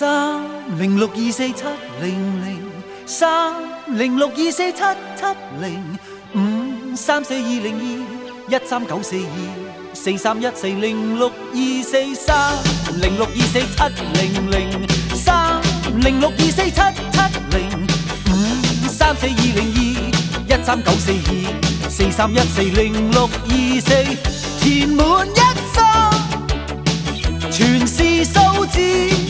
332130424，填滿一生，全是數字。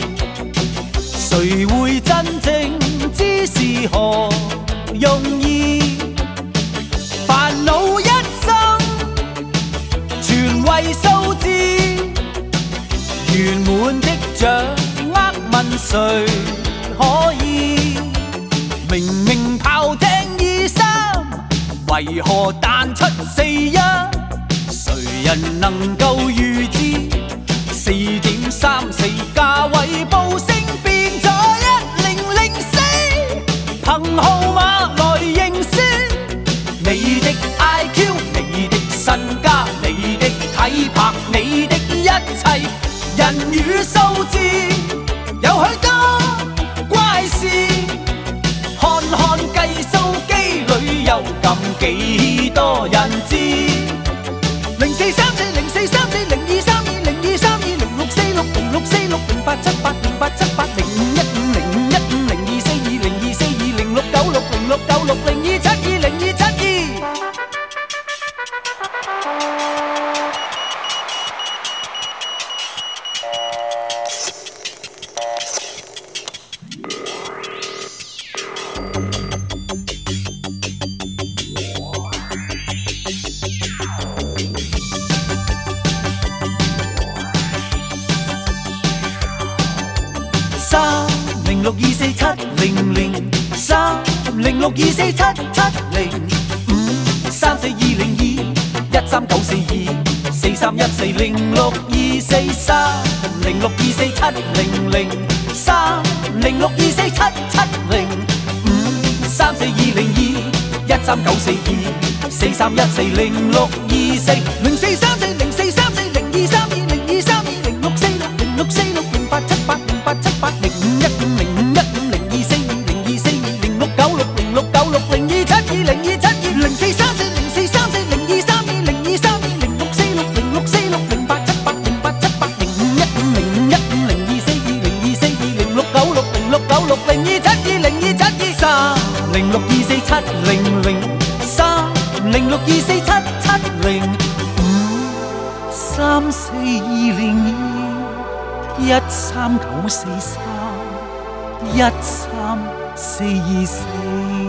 誰會真正知是何用意？煩惱一生，全為數字。圓滿的掌握問誰可以？明明炮艇23，為何彈出41？誰人能夠預知？4.34價位報升變咗1004，憑號碼來認輸。你的 IQ， 你的身家，你的體魄，你的一切，人與數字有許多怪事。看看計數機裏有咁幾多人知？04340404040406060608780878021002042006960602720272。30202139443139423